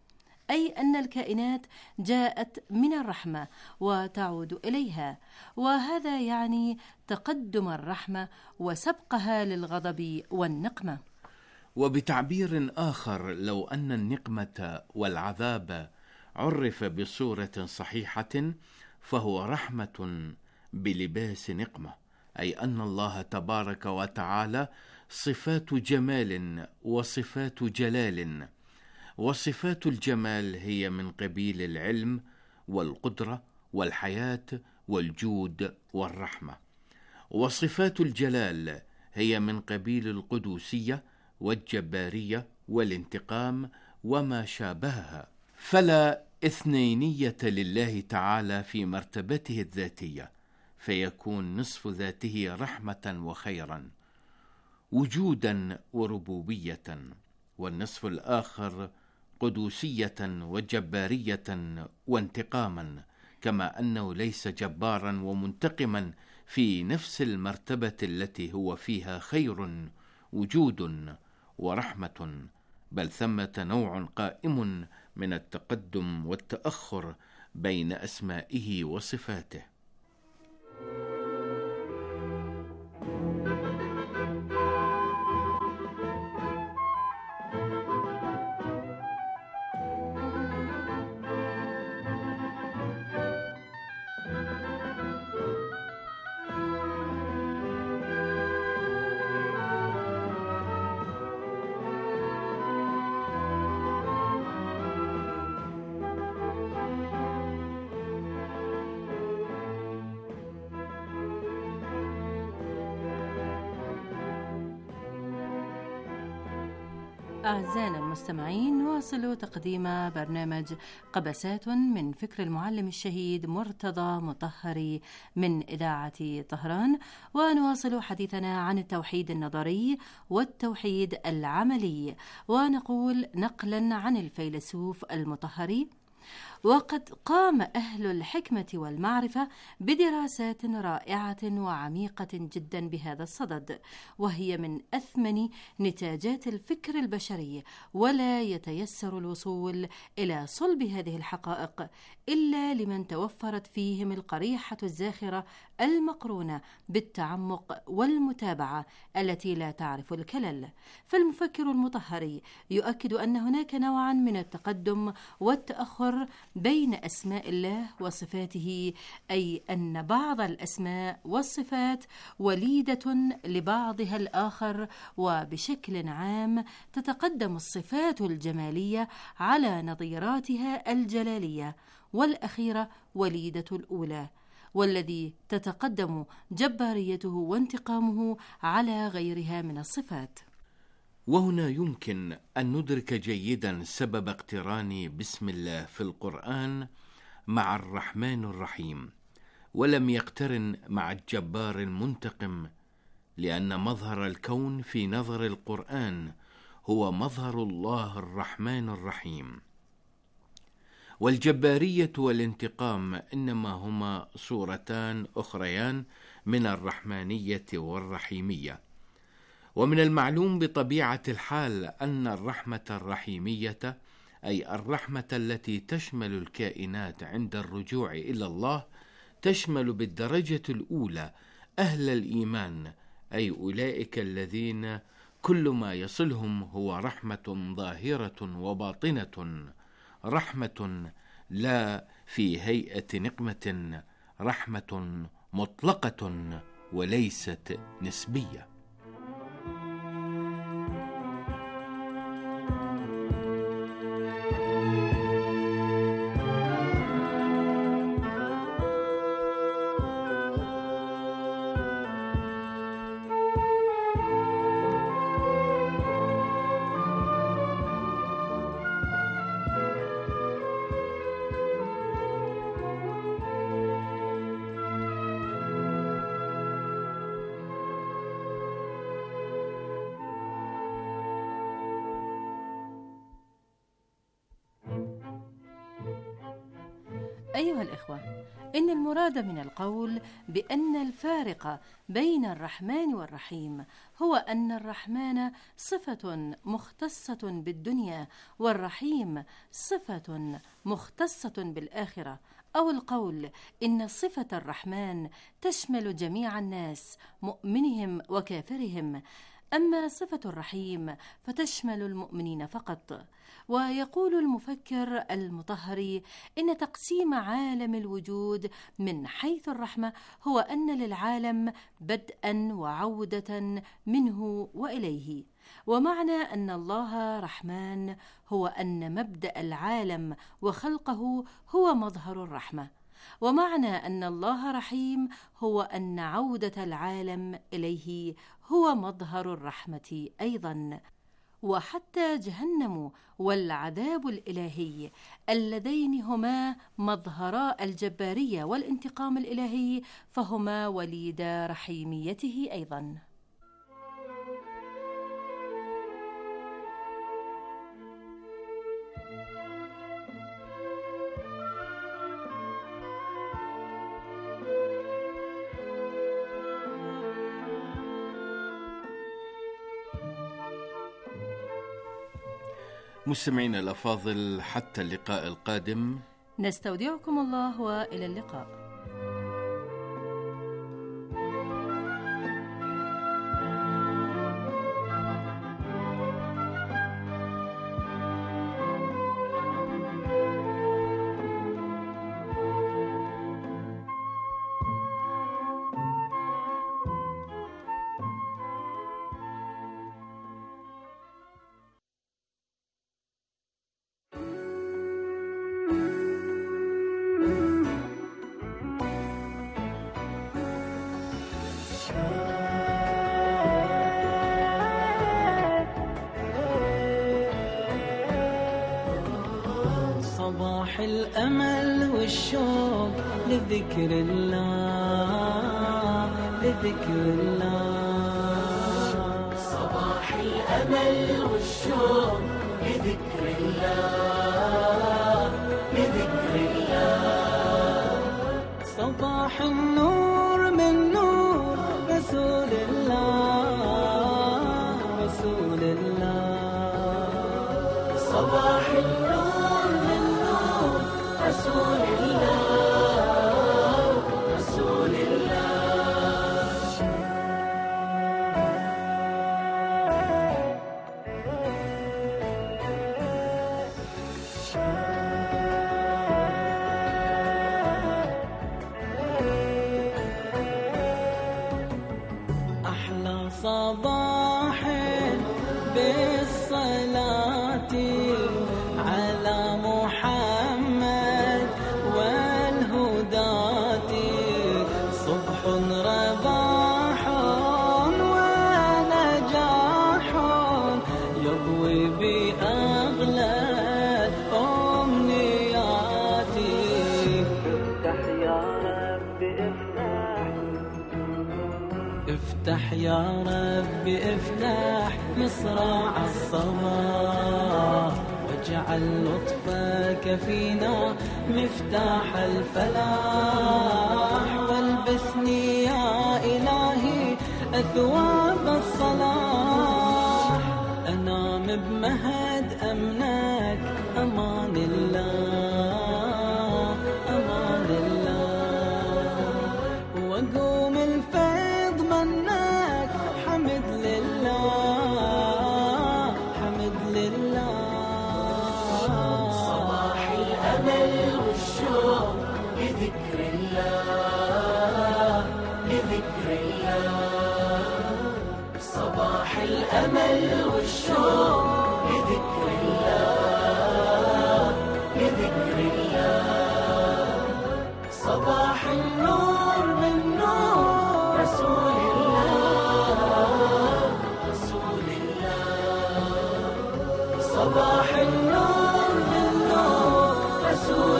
أي أن الكائنات جاءت من الرحمة وتعود إليها، وهذا يعني تقدم الرحمة وسبقها للغضب والنقمة. وبتعبير آخر، لو أن النقمة والعذاب عرف بصورة صحيحة فهو رحمة بلباس نقمة، أي أن الله تبارك وتعالى صفات جمال وصفات جلال، وصفات الجمال هي من قبيل العلم والقدرة والحياة والجود والرحمة، وصفات الجلال هي من قبيل القدوسية والجبارية والانتقام وما شابهها. فلا اثنينية لله تعالى في مرتبته الذاتية، فيكون نصف ذاته رحمة وخيرا وجودا وربوبية، والنصف الآخر قدوسية وجبارية وانتقاما، كما أنه ليس جبارا ومنتقما في نفس المرتبة التي هو فيها خير وجود ورحمة، بل ثمة نوع قائم من التقدم والتأخر بين أسمائه وصفاته. أعزائنا المستمعين، نواصل تقديم برنامج قبسات من فكر المعلم الشهيد مرتضى مطهري من إذاعة طهران، ونواصل حديثنا عن التوحيد النظري والتوحيد العملي، ونقول نقلا عن الفيلسوف المطهري: وقد قام أهل الحكمة والمعرفة بدراسات رائعة وعميقة جدا بهذا الصدد، وهي من أثمن نتاجات الفكر البشري، ولا يتيسر الوصول إلى صلب هذه الحقائق إلا لمن توفرت فيهم القريحة الزاخرة المقرونة بالتعمق والمتابعة التي لا تعرف الكلل. فالمفكر المطهري يؤكد أن هناك نوعا من التقدم والتأخر بين أسماء الله وصفاته، أي أن بعض الأسماء والصفات وليدة لبعضها الآخر، وبشكل عام تتقدم الصفات الجمالية على نظيراتها الجلالية، والأخيرة وليدة الأولى، والذي تتقدم جباريته وانتقامه على غيرها من الصفات. وهنا يمكن أن ندرك جيدا سبب اقتران بسم الله في القرآن مع الرحمن الرحيم، ولم يقترن مع الجبار المنتقم، لأن مظهر الكون في نظر القرآن هو مظهر الله الرحمن الرحيم، والجبارية والانتقام إنما هما صورتان أخريان من الرحمانية والرحيمية. ومن المعلوم بطبيعة الحال أن الرحمة الرحيمية، أي الرحمة التي تشمل الكائنات عند الرجوع إلى الله، تشمل بالدرجة الأولى أهل الإيمان، أي أولئك الذين كل ما يصلهم هو رحمة ظاهرة وباطنة، رحمة لا في هيئة نقمة، رحمة مطلقة وليست نسبية. أيها الإخوة، إن المراد من القول بأن الفارق بين الرحمن والرحيم هو أن الرحمن صفة مختصة بالدنيا والرحيم صفة مختصة بالآخرة، أو القول إن صفة الرحمن تشمل جميع الناس مؤمنهم وكافرهم، أما صفة الرحيم فتشمل المؤمنين فقط. ويقول المفكر المطهري إن تقسيم عالم الوجود من حيث الرحمة هو أن للعالم بدءا وعودة منه وإليه، ومعنى أن الله رحمن هو أن مبدأ العالم وخلقه هو مظهر الرحمة، ومعنى أن الله رحيم هو أن عودة العالم إليه هو مظهر الرحمة أيضا. وحتى جهنم والعذاب الإلهي اللذين هما مظهرا الجبارية والانتقام الإلهي فهما وليدا رحيميته أيضا. مستمعينا الأفاضل، حتى اللقاء القادم نستودعكم الله وإلى اللقاء. صباح الأمل والشوق لذكر الله لذكر الله، صباح الأمل والشوق لذكر الله لذكر الله، صباح النور من نور رسول الله رسول الله، صباح النور من نور رسول الله رسول الله. أحلى صباح بالصلاة على محمد والهداة، صبح رباح ونجاح يضوي بأغلى أمنياتي. افتح يا رب افتح افتح يا رب افتح مصراع الصباح، واجعل لطفك فينا مفتاح الفلاح، والبسني يا إلهي أثواب الصلاح، أنام بمهد أمنك أمان الله أمان الله، وقوم الفيض منك حمد لله حمد لله. صباح الأمل والشوق لذكر الله لذكر الله، صباح الأمل والشوق لذكر الله لذكر الله، صباح النور من نور رسول الله رسول الله، صباح النور من نور رسول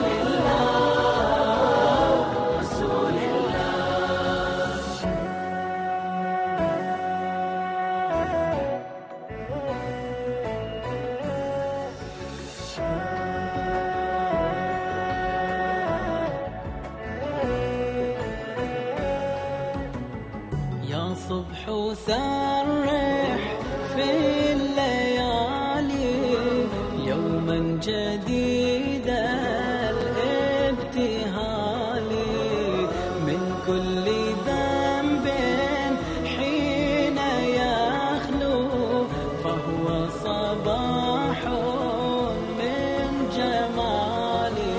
الله رسول الله. وسرح في الليالي يوما جديدا الابتهال من كل ذنب حين يخلو فهو صباح من جمالي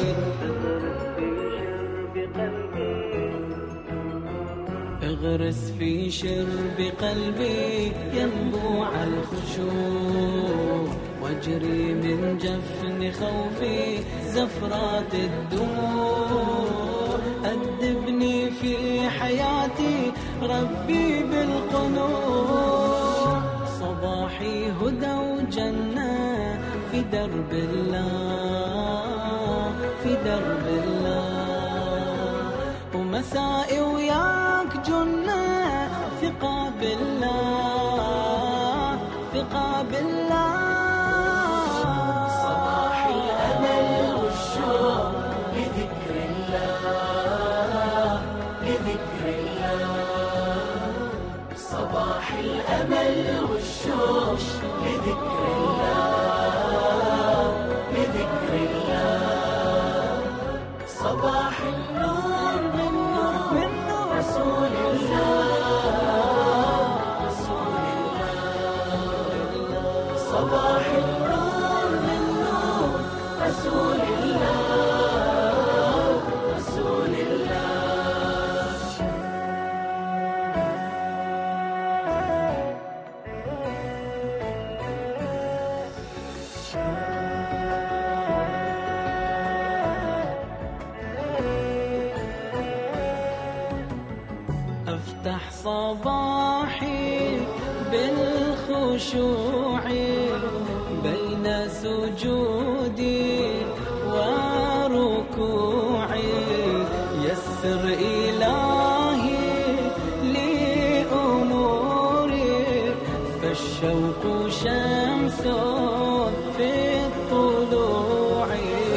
اغرس في شرب قلبي ينبوع الخشوع واجري من جفن خوفي زفرات الدموع أدبني في حياتي ربي بالقنوع صباحي هدى وجنة في درب الله في درب الله ومسائي وياك جنة ثقة بالله ثقة بالله صباح الأمل والشوق لذكر الله لذكر الله صباح الأمل والشوق لذكر الله لذكر الله صباح النور من نور من نور رسول الله رسول الله صباح النور من نور رسول الله رسول الله أفتح صباحي بالخشوع بين سجودي وركوعي يسر إلهي لأموري فالشوق شمس في الطلوع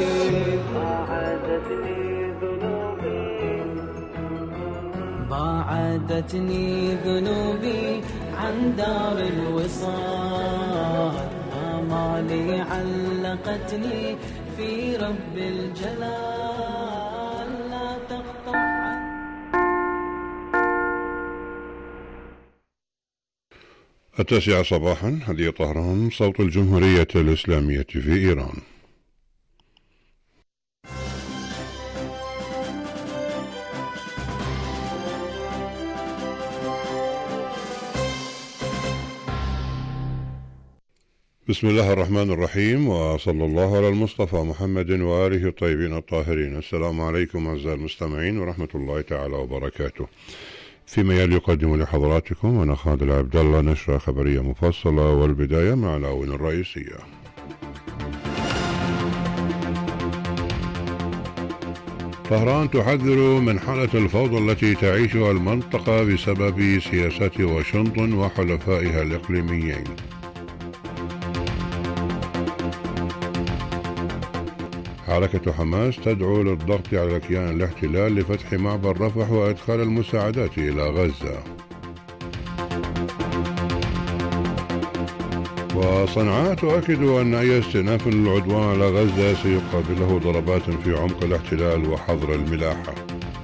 باعدتني ذنوبي عن دار الوصال آمالي علقتني في رب الجلال لا تقطع. التاسعة صباحا هذه طهران صوت الجمهورية الإسلامية في إيران. بسم الله الرحمن الرحيم وصلى الله على المصطفى محمد وآله الطيبين الطاهرين. السلام عليكم أعزائي المستمعين ورحمة الله تعالى وبركاته. فيما يلي يقدم لحضراتكم أنا خالد العبد الله نشرة خبرية مفصلة والبداية مع العناوين الرئيسية. طهران تحذر من حالة الفوضى التي تعيشها المنطقة بسبب سياسات واشنطن وحلفائها الإقليميين. حركة حماس تدعو للضغط على كيان الاحتلال لفتح معبر رفح وإدخال المساعدات إلى غزة. وصنعاء تؤكد أن أي استئناف للعدوان على غزة سيقابله ضربات في عمق الاحتلال وحظر الملاحة.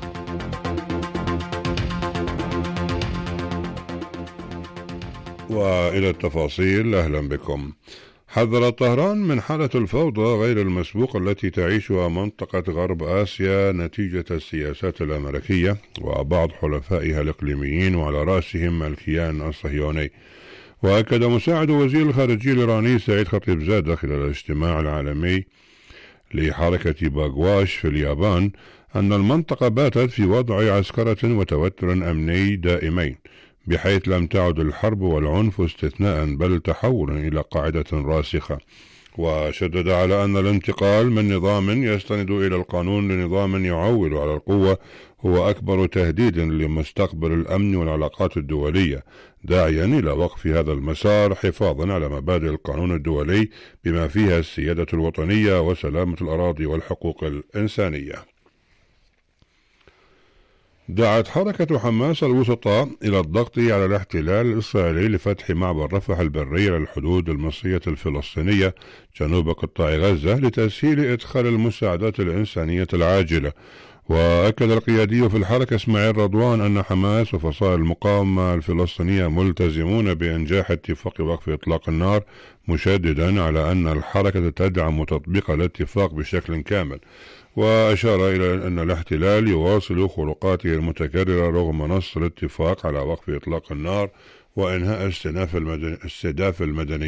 وإلى التفاصيل أهلا بكم. حذرت طهران من حالة الفوضى غير المسبوقة التي تعيشها منطقة غرب آسيا نتيجة السياسات الأمريكية وبعض حلفائها الإقليميين وعلى رأسهم الكيان الصهيوني. وأكد مساعد وزير الخارجية الإيراني سعيد خطيبزادة خلال الاجتماع العالمي لحركة باغواش في اليابان أن المنطقة باتت في وضع عسكرة وتوتر أمني دائمين، بحيث لم تعد الحرب والعنف استثناء بل تحولا إلى قاعدة راسخة. وشدد على أن الانتقال من نظام يستند إلى القانون لنظام يعول على القوة هو أكبر تهديد لمستقبل الأمن والعلاقات الدولية، داعيا إلى وقف هذا المسار حفاظا على مبادئ القانون الدولي بما فيها السيادة الوطنية وسلامة الأراضي والحقوق الإنسانية. دعت حركة حماس الوسطى إلى الضغط على الاحتلال الإسرائيلي لفتح معبر رفح البري على الحدود المصرية الفلسطينية جنوب قطاع غزة لتسهيل إدخال المساعدات الإنسانية العاجلة. وأكد القيادي في الحركة إسماعيل رضوان أن حماس وفصائل المقاومة الفلسطينية ملتزمون بإنجاح اتفاق وقف إطلاق النار، مشددا على أن الحركة تدعم تطبيق الاتفاق بشكل كامل. وأشار إلى أن الاحتلال يواصل خروقاته المتكررة رغم نص الاتفاق على وقف إطلاق النار وإنهاء استئناف المدني